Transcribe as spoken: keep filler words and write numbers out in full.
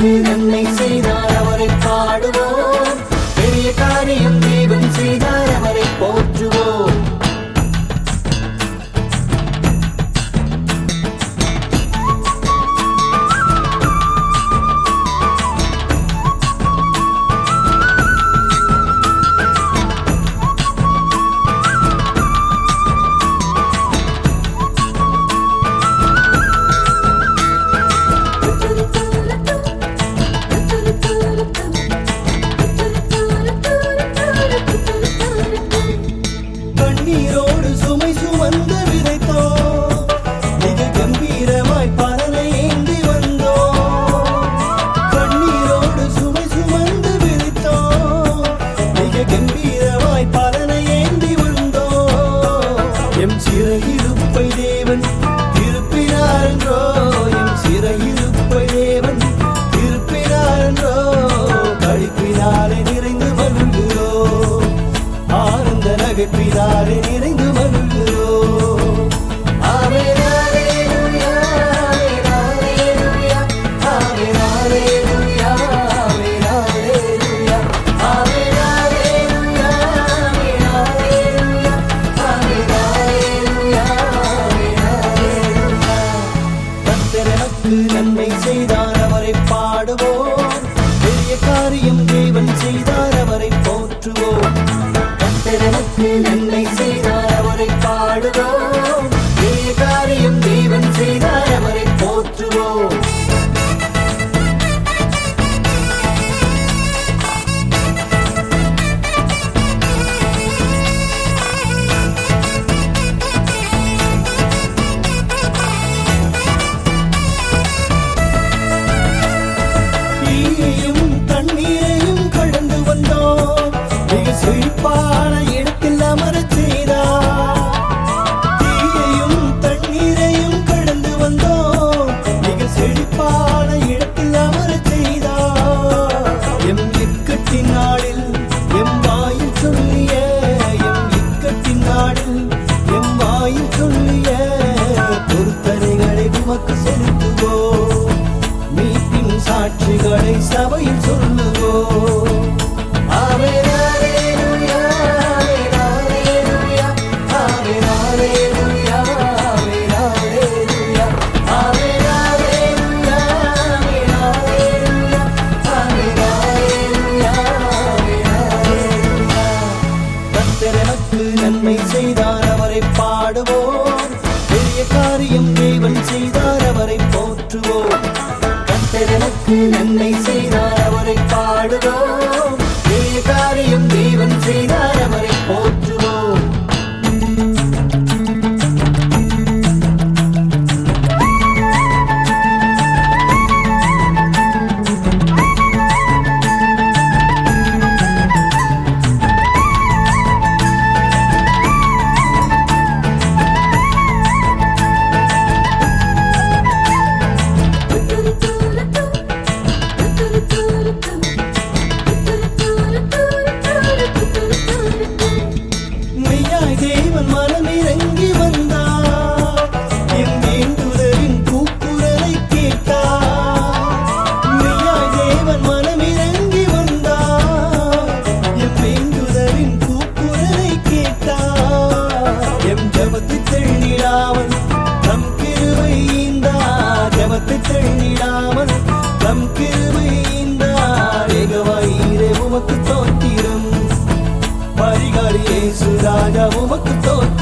நமக்கு நன்மை செய்தார் அவரை பாடுவோம். பெரிய காரியம் தேவன் செய்தார் அவரை போற்றுவோம். கண்ணீரோடு சுமை சுமந்து விதைத்தோம், மிக கம்பீரமாய் பலனை ஏந்தி வந்தோம். கண்ணீரோடு சுமை சுமந்து விதைத்தோம், மிக கம்பீரமாய் பலனை ஏந்தி வந்தோம். எம் சிறையிருப்பை தேவன் திருப்பினார் என்றோ, எம் சிறையிருப்பை தேவன் திருப்பினார் என்றோ. களிப்பினாலே நிறைந்து மகிழ்கிறோம், ஆனந்த நகைப்பினாலே நிறைந்து மகிழ்கிறோம். ஆமென் அல்லேலூயா, அல்லேலூயா, ஆமென் அல்லேலூயா, ஆமென் அல்லேலூயா, ஆமென் அல்லேலூயா, ஆமென் அல்லேலூயா, ஆமென் அல்லேலூயா, ஆமென் அல்லேலூயா. கர்த்தர் எனக்கு நன்மை செய்தார் அவரை பாடுவோம். பெரிய காரியம் தேவன் செய்தார் அவரை போற்றுவோம். கர்த்தர் எனக்கு நன்மை செய்தார் அவரை பாடுவோம். பெரிய காரியம் தேவன் செய்தார் அவரை போற்றுவோம். தீயையும் தண்ணீரையும் கடந்து வந்தோம், மிக செழிப்பான இடத்தில் அமரச் செய்தார். தீயையும் தண்ணீரையும் கடந்து வந்தோம், மிக செழிப்பான இடத்தில் அமரச் செய்தார். எம் இக்கட்டின் நாளில் எம் வாயில் சொல்லிய, எம் இக்கட்டின் நாளில் எம் வாயில் சொல்லிய பொருத்தனைகளை உமக்கு செலுத்துவோம். மீட்பின் சாட்சிகளை சபையில் சொல்லுவோம். ஆமென் அல்லேலூயா, அல்லேலூயா, ஆமென் அல்லேலூயா, ஆமென் அல்லேலூயா, ஆமென் அல்லேலூயா, ஆமென் அல்லேலூயா, ஆமென் அல்லேலூயா, ஆமென் அல்லேலூயா. கர்த்தர் எனக்கு நன்மை செய்தார் அவரை பாடுவோம். பெரிய காரியம் தேவன் செய்தார் அவரை போற்றுவோம். கர்த்தர் எனக்கு நன்மை செய்தார் அவரை பாடுவோம். பெரிய காரியம் தேவன் செய்தார் அவரை போற்றுவோம். மெய்யாய் தேவன் மனமிறங்கி வந்தார், என் வேண்டுதலின் கூக்குரலை கேட்டார். மெய்யாய் தேவன் மனமிறங்கி வந்தார், என் வேண்டுதலின் கூக்குரலை கேட்டார். எம் ஜெபத்தை தள்ளிடாமல் தம் கிருபை ஈந்தார், ஜெபத்தை தள்ளிடாமல் தம் கிருபை ஈந்தார். ஏகவாயிரே உமக்கு தோத்திரம், பரிகாரி இயேசு ராஜா உமக்கு தோத்திரம்.